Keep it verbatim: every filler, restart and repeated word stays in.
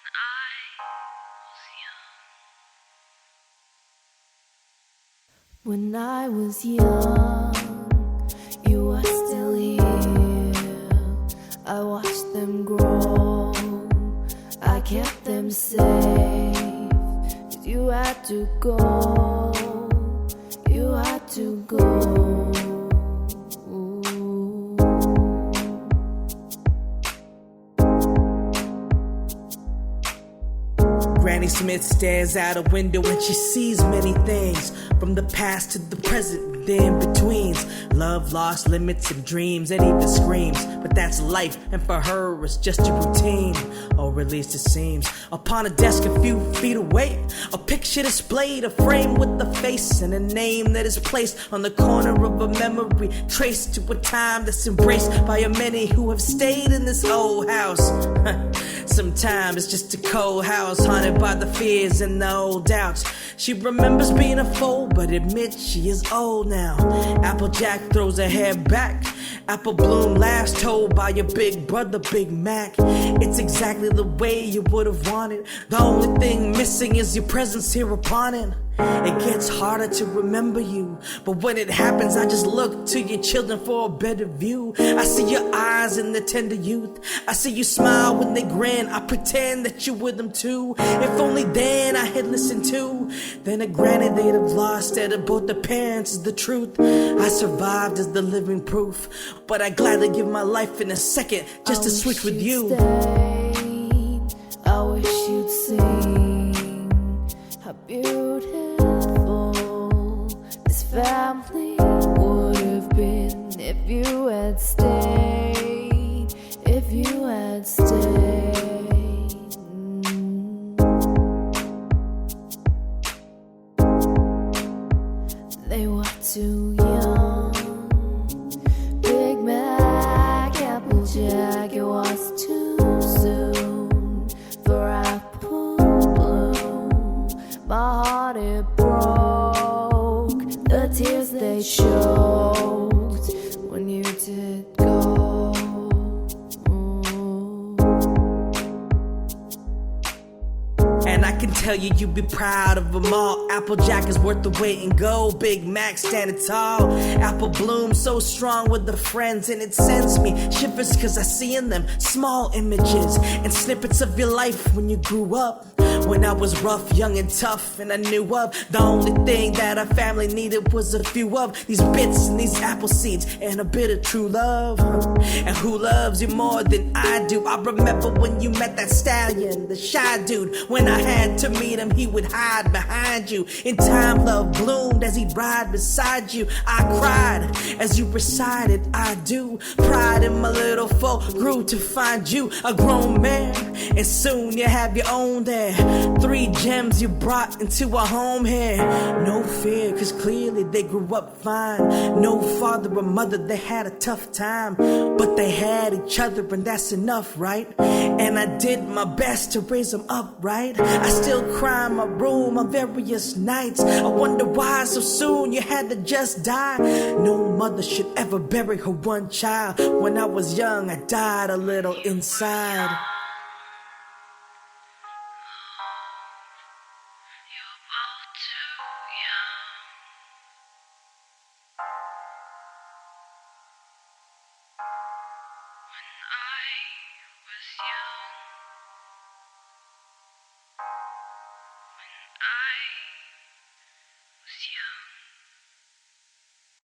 When I was young, you were still here. I watched them grow, I kept them safe. 'Cause you had to go, you had to go. Granny Smith stares out a window and she sees many things, from the past to the present, the in-betweens. Love, lost, limits, and dreams, and even screams. But that's life, and for her it's just a routine, or at least it seems. Upon a desk a few feet away, a picture displayed, a frame with a face and a name that is placed on the corner of a memory, traced to a time that's embraced by a many who have stayed in this old house. Sometimes it's just a cold house, haunted by the fears and the old doubts. She remembers being a fool, but admits she is old now. Applejack throws her hair back, Apple Bloom laughs, told by your big brother Big Mac. It's exactly the way you would have wanted. The only thing missing is your presence here upon it. It gets harder to remember you, but when it happens I just look to your children for a better view. I see your eyes in the tender youth, I see you smile when they grin. I pretend that you're with them too. If only then I had listened to, then a granny they'd have lost that of both the parents is the truth. I survived as the living proof, but I'd gladly give my life in a second just to switch with you. Stayed. I wish you'd seen how beautiful this family would have been if you had stayed, if you had stayed. They were too young. Big Mac, Applejack, it was too soon for Apple Bloom. My heart it broke, the tears they choked when you did go. And I can tell you, you'd be proud of them all. Applejack is worth the wait and go. Big Mac standing tall. Apple Bloom so strong with the friends, and it sends me shivers cause I see in them small images and snippets of your life when you grew up. When I was rough, young and tough, and I knew of the only thing that our family needed was a few of these bits and these apple seeds and a bit of true love. And who loves you more than I do? I remember when you met that stallion, the shy dude. When I had to meet him, he would hide behind you. In time, love bloomed as he'd ride beside you. I cried as you recited, I do. Pride in my little foe grew to find you a grown man, and soon you have your own there. Three gems you brought into a home here. No fear, cause clearly they grew up fine. No father or mother, they had a tough time, but they had each other, and that's enough, right? And I did my best to raise them up, right? I still cry in my room on various nights. I wonder why so soon you had to just die. No mother should ever bury her one child. When I was young, I died a little inside. When I was young.